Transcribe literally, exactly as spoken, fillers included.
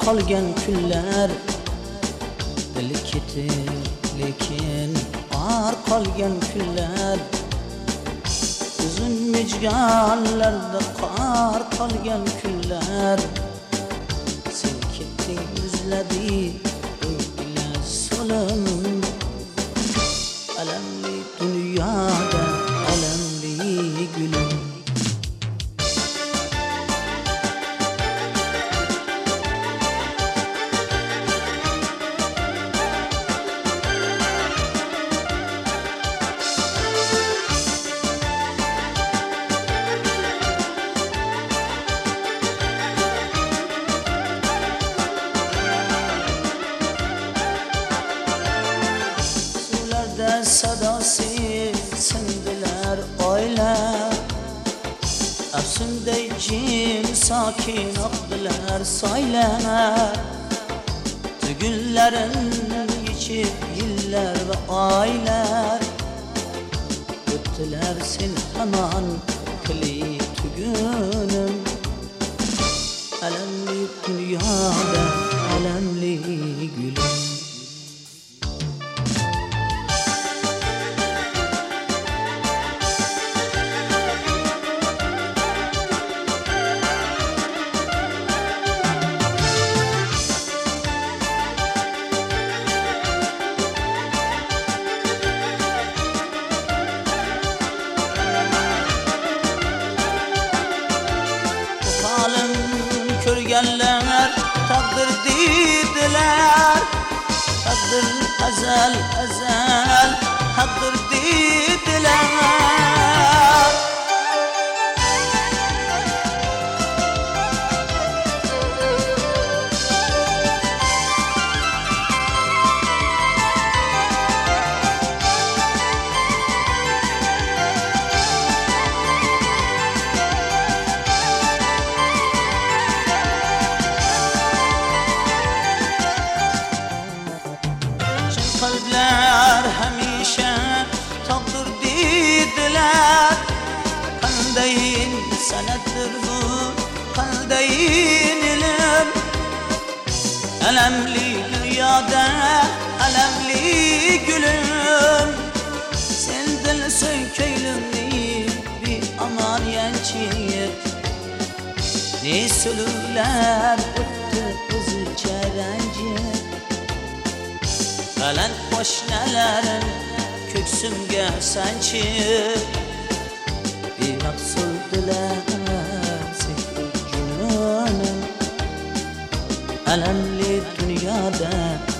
qolgan kunlar dil ketib lekin or qolgan kunlar uzun mejganlarda qor qolgan kunlar sen ketding muzladi ila so'lim alamli dunyoda alamli gulim sadası sindiler oylar Afsunday jim sakin akdılar soylar Tügünlerin geçip yıllar ve aylar Öttüler sen aman kili tügünüm Alemli dünyada alemli gülüm Körgenler takdir dediler Takdir ezel ezel takdir dediler Kalpler hemişe takdir dediler Kaldeyin senettir bu kaldeyin ilim Elemli dünyada elemli gülüm Sen dil söykeylimli bir aman yençiyet Ne sülüler öttü özü çerencet Gelen boşnelerin köksümge sençip Bir maksul diler sehri cününüm Alemli dünyada